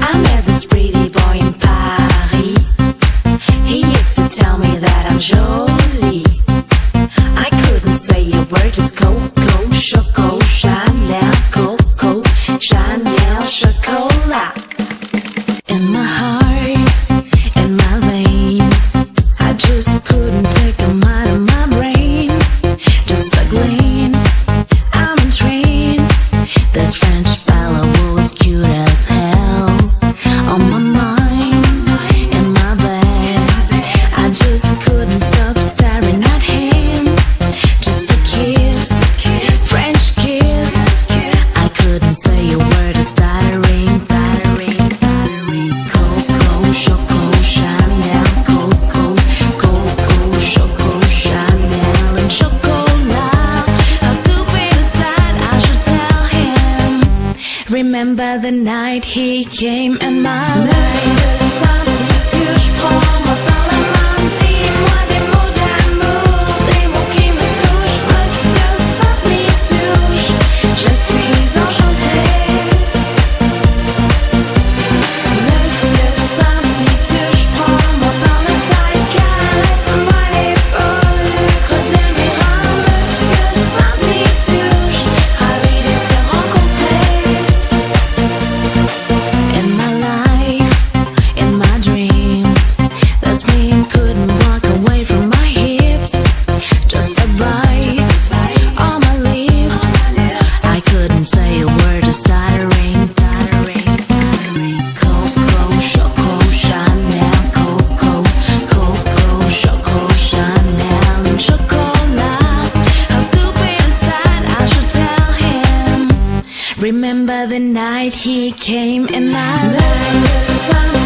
I met this pretty boy in Paris. He used to tell me that I'm jolie. I couldn't say a word, just Coco, Choco, Chanel, Coco, Chanel, Chocolat. In my heart, in my veins, I just couldn't take them out of my brain. Just a glance, I'm in trance. This French fella was cute as hell. On my mind, in my bed, I just couldn't stop staring at him. Just a kiss, French kiss. I couldn't say a word, a stuttering. Coco, Choco, Chanel, Coco, Coco, Choco, Chanel, and Chocolat. How stupid is that? I should tell him. Remember the night he came in my life. Tu je prends moi par la main, dis-moi des mots d'amour, des mots qui me touchent. Monsieur Saint m'y touche, je suis enchantée. Monsieur Saint m'y touche, prends-moi par la taille, caresse-moi l'épaule, le creux de mes reins. Monsieur Saint m'y touche, ravi de te rencontrer. In my life, in my dreams, this man couldn't walk away from my hips. Just a bite on my lips. I couldn't say a word, just stuttering. Coco, Choco, Chanel, Coco, Coco, Choco, Chanel, and Chocolat. How stupid is that? I should tell him. Remember the night he came in my life.